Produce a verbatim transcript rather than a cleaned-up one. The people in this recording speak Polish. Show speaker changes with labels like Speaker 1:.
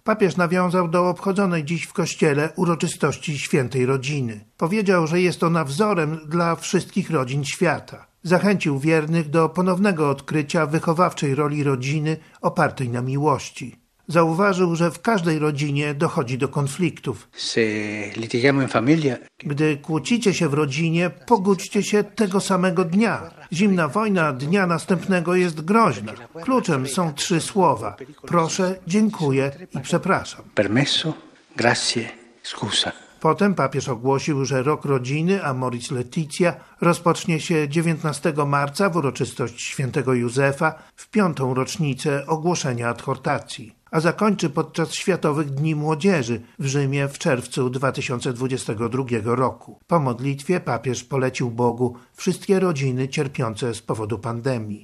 Speaker 1: Papież nawiązał do obchodzonej dziś w kościele uroczystości Świętej Rodziny. Powiedział, że jest ona wzorem dla wszystkich rodzin świata. Zachęcił wiernych do ponownego odkrycia wychowawczej roli rodziny opartej na miłości. Zauważył, że w każdej rodzinie dochodzi do konfliktów. Gdy kłócicie się w rodzinie, pogódźcie się tego samego dnia. Zimna wojna dnia następnego jest groźna. Kluczem są trzy słowa: proszę, dziękuję i przepraszam.
Speaker 2: Permesso, grazie, scusa.
Speaker 1: Potem papież ogłosił, że rok rodziny Amoris Laetitia rozpocznie się dziewiętnastego marca w uroczystość świętego Józefa w piątą rocznicę ogłoszenia adhortacji, a zakończy podczas Światowych Dni Młodzieży w Rzymie w czerwcu dwa tysiące dwudziestego drugiego roku. Po modlitwie papież polecił Bogu wszystkie rodziny cierpiące z powodu pandemii.